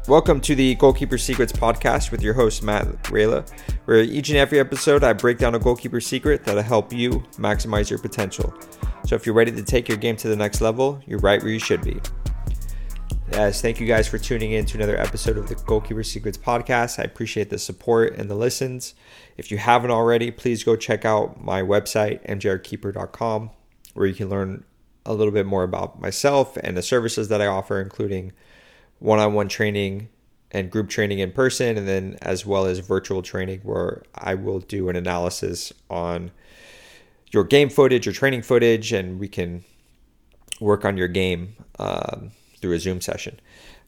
Welcome to the Goalkeeper Secrets podcast with your host, Matt Rayla, where each and every episode I break down a goalkeeper secret that'll help you maximize your potential. So if you're ready to take your game to the next level, you're right where you should be. Yes, thank you guys for tuning in to another episode of the Goalkeeper Secrets podcast. I appreciate the support and the listens. If you haven't already, please go check out my website, mjrkeeper.com, where you can learn a little bit more about myself and the services that I offer, including one-on-one training and group training in person, and then as well as virtual training where I will do an analysis on your game footage, your training footage, and we can work on your game through a Zoom session.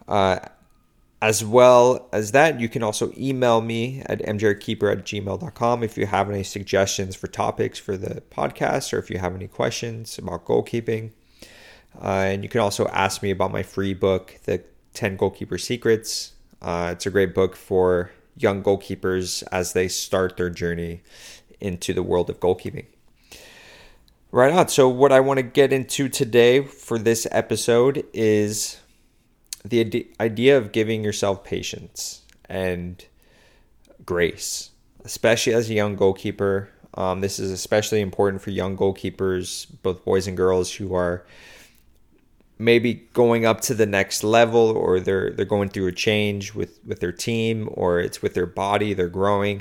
As well as that, you can also email me at mjrkeeper@gmail.com if you have any suggestions for topics for the podcast or if you have any questions about goalkeeping. And you can also ask me about my free book, The 10 Goalkeeper Secrets. It's a great book for young goalkeepers as they start their journey into the world of goalkeeping. Right on. So what I want to get into today for this episode is the idea of giving yourself patience and grace, especially as a young goalkeeper. This is especially important for young goalkeepers, both boys and girls, who are maybe going up to the next level, or they're going through a change with their team, or it's with their body, they're growing.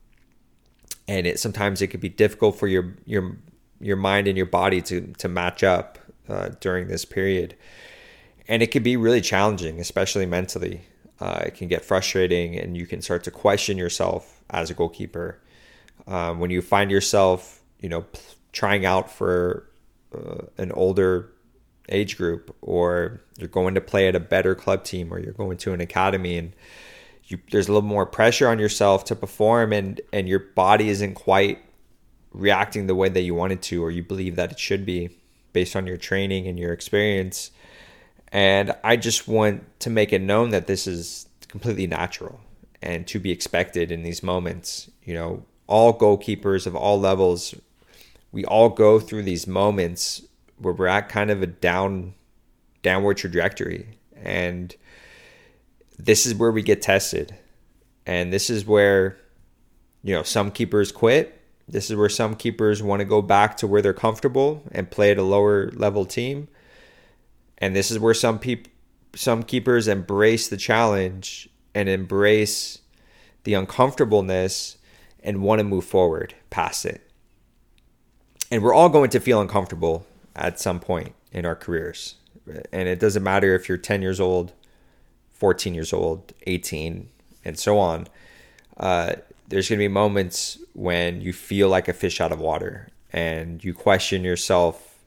And sometimes it could be difficult for your mind and your body to match up during this period. And it can be really challenging, especially mentally. It can get frustrating, and you can start to question yourself as a goalkeeper. When you find yourself, trying out for an older age group, or you're going to play at a better club team, or you're going to an academy, and there's a little more pressure on yourself to perform, and your body isn't quite reacting the way that you want it to, or you believe that it should be based on your training and your experience. And I just want to make it known that this is completely natural and to be expected in these moments. All goalkeepers of all levels, we all go through these moments where we're at kind of a downward trajectory. And this is where we get tested. And this is where, some keepers quit. This is where some keepers want to go back to where they're comfortable and play at a lower level team. And this is where some keepers embrace the challenge and embrace the uncomfortableness and want to move forward past it. And we're all going to feel uncomfortable at some point in our careers. And it doesn't matter if you're 10 years old, 14 years old, 18, and so on. There's going to be moments when you feel like a fish out of water and you question yourself,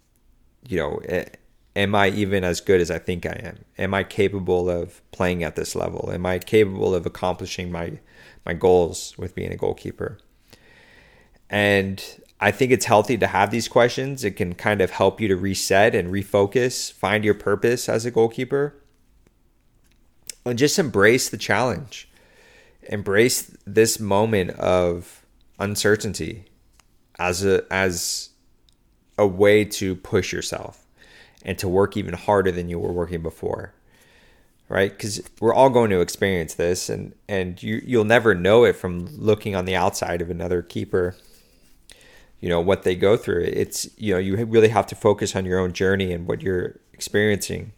am I even as good as I think I am? Am I capable of playing at this level? Am I capable of accomplishing my goals with being a goalkeeper? And I think it's healthy to have these questions. It can kind of help you to reset and refocus, find your purpose as a goalkeeper, and just embrace the challenge. Embrace this moment of uncertainty as a way to push yourself and to work even harder than you were working before, right? Because we're all going to experience this, and you'll never know it from looking on the outside of another keeper, what they go through. It's, you really have to focus on your own journey and what you're experiencing.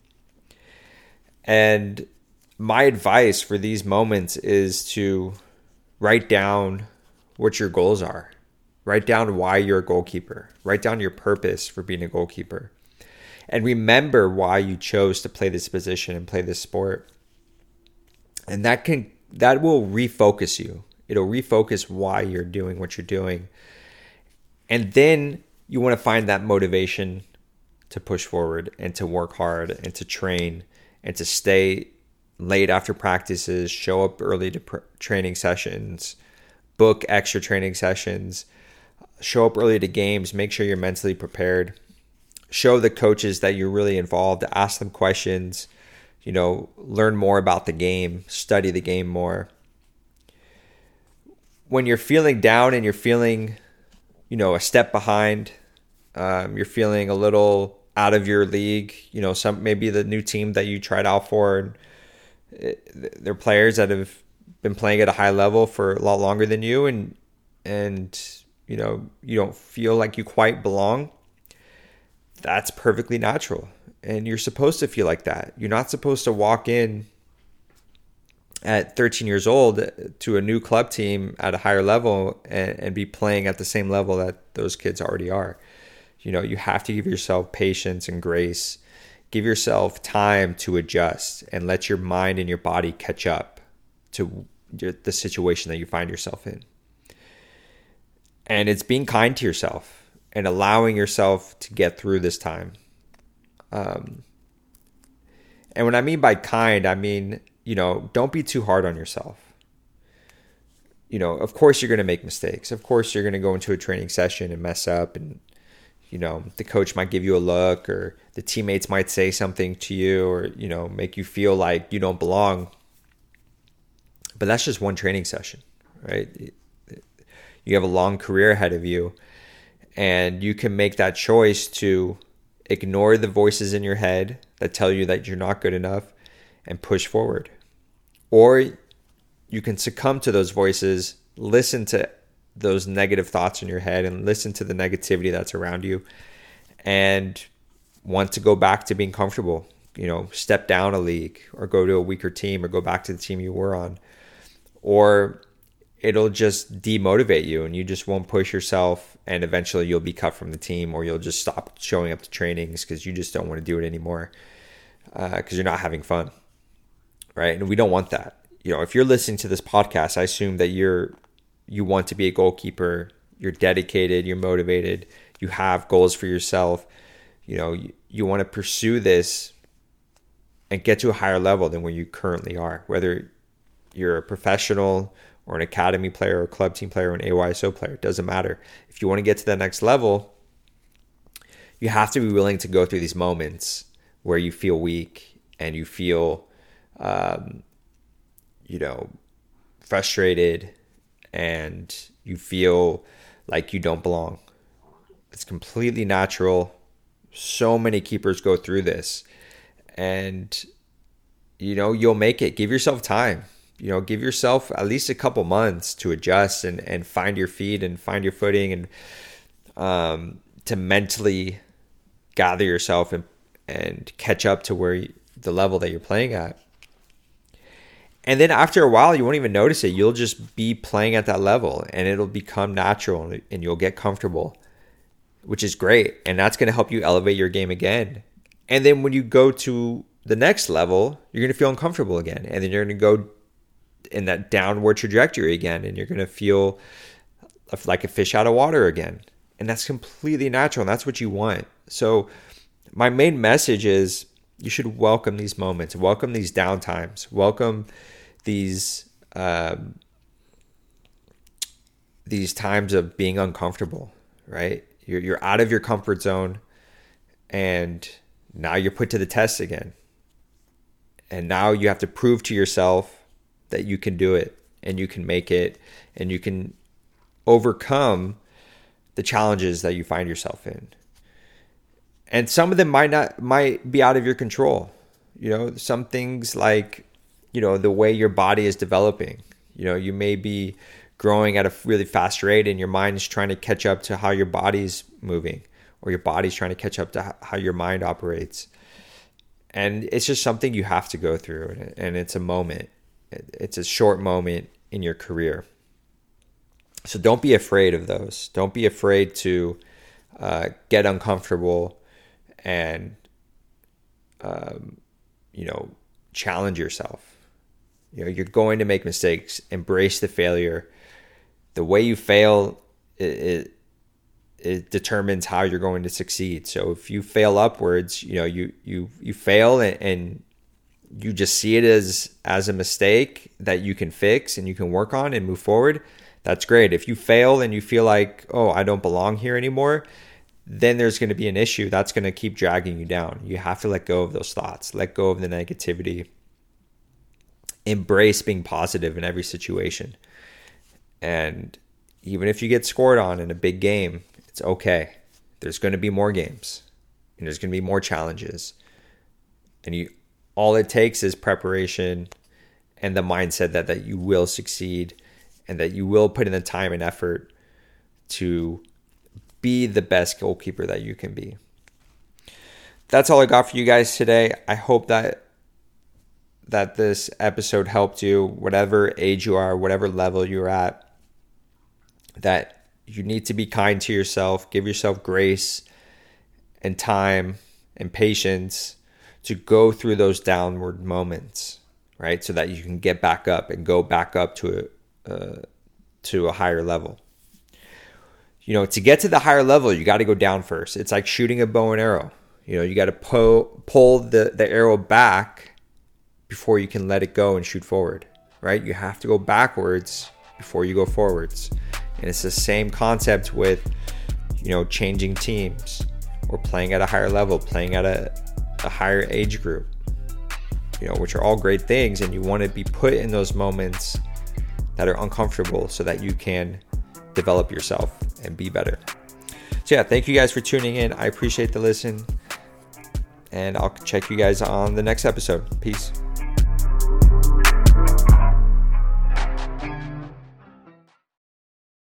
And my advice for these moments is to write down what your goals are. Write down why you're a goalkeeper. Write down your purpose for being a goalkeeper. And remember why you chose to play this position and play this sport. And that will refocus you. It'll refocus why you're doing what you're doing. And then you want to find that motivation to push forward and to work hard and to train and to stay late after practices, show up early to training sessions, book extra training sessions, show up early to games, make sure you're mentally prepared, show the coaches that you're really involved, ask them questions, learn more about the game, study the game more. When you're feeling down and you're feeling a step behind, you're feeling a little out of your league, maybe the new team that you tried out for, and They're players that have been playing at a high level for a lot longer than you, and you know, you don't feel like you quite belong. That's perfectly natural. And you're supposed to feel like that. You're not supposed to walk in at 13 years old to a new club team at a higher level and be playing at the same level that those kids already are. You know, you have to give yourself patience and grace. Give yourself time to adjust and let your mind and your body catch up to the situation that you find yourself in. And it's being kind to yourself and allowing yourself to get through this time. And what I mean by kind, I mean, you know, don't be too hard on yourself. You know, of course you're going to make mistakes. Of course you're going to go into a training session and mess up, and, you know, the coach might give you a look, or the teammates might say something to you, or, you know, make you feel like you don't belong. But that's just one training session, right? You have a long career ahead of you, and you can make that choice to ignore the voices in your head that tell you that you're not good enough and push forward. Or you can succumb to those voices, listen to those negative thoughts in your head and listen to the negativity that's around you, and want to go back to being comfortable. You know, step down a league or go to a weaker team or go back to the team you were on. Or it'll just demotivate you and you just won't push yourself, and eventually you'll be cut from the team, or you'll just stop showing up to trainings because you just don't want to do it anymore because you're not having fun, right? And we don't want that. You know, if you're listening to this podcast, I assume that you want to be a goalkeeper, you're dedicated, you're motivated, you have goals for yourself. You know, you want to pursue this and get to a higher level than where you currently are, whether you're a professional or an academy player or a club team player or an AYSO player. It doesn't matter. If you want to get to the next level, you have to be willing to go through these moments where you feel weak and you feel, you know, frustrated, and you feel like you don't belong. It's completely natural. So many keepers go through this, and, you know, you'll make it. Give yourself time. You know, give yourself at least a couple months to adjust and find your feet and find your footing, and to mentally gather yourself and catch up to the level that you're playing at. And then after a while, you won't even notice it. You'll just be playing at that level, and it'll become natural, and you'll get comfortable, which is great. And that's going to help you elevate your game again. And then when you go to the next level, you're going to feel uncomfortable again. And then you're going to go in that downward trajectory again, and you're going to feel like a fish out of water again. And that's completely natural, and that's what you want. So my main message is you should welcome these moments, welcome these downtimes, welcome these times of being uncomfortable, right? You're out of your comfort zone, and now you're put to the test again. And now you have to prove to yourself that you can do it, and you can make it, and you can overcome the challenges that you find yourself in. And some of them might be out of your control. You know, some things like, you know, the way your body is developing. You know, you may be growing at a really fast rate, and your mind is trying to catch up to how your body's moving, or your body's trying to catch up to how your mind operates. And it's just something you have to go through, and it's a moment. It's a short moment in your career. So don't be afraid of those. Don't be afraid to get uncomfortable and, you know, challenge yourself. You know, you're going to make mistakes. Embrace the failure. The way you fail, it determines how you're going to succeed. So if you fail upwards, you know, you fail and you just see it as a mistake that you can fix and you can work on and move forward, that's great. If you fail and you feel like, oh, I don't belong here anymore, then there's going to be an issue that's going to keep dragging you down. You have to let go of those thoughts, let go of the negativity, embrace being positive in every situation. And even if you get scored on in a big game, it's okay. There's going to be more games, and there's going to be more challenges. And you all it takes is preparation and the mindset that you will succeed and that you will put in the time and effort to be the best goalkeeper that you can be. That's all I got for you guys today. I hope that this episode helped you, whatever age you are, whatever level you're at, that you need to be kind to yourself, give yourself grace and time and patience to go through those downward moments, right? So that you can get back up and go back up to a higher level. To get to the higher level, you got to go down first. It's like shooting a bow and arrow. You got to pull the arrow back before you can let it go and shoot forward, right? You have to go backwards before you go forwards. And it's the same concept with, changing teams or playing at a higher level, playing at a higher age group, which are all great things. And you want to be put in those moments that are uncomfortable so that you can develop yourself and be better. So yeah, thank you guys for tuning in. I appreciate the listen. And I'll check you guys on the next episode. Peace.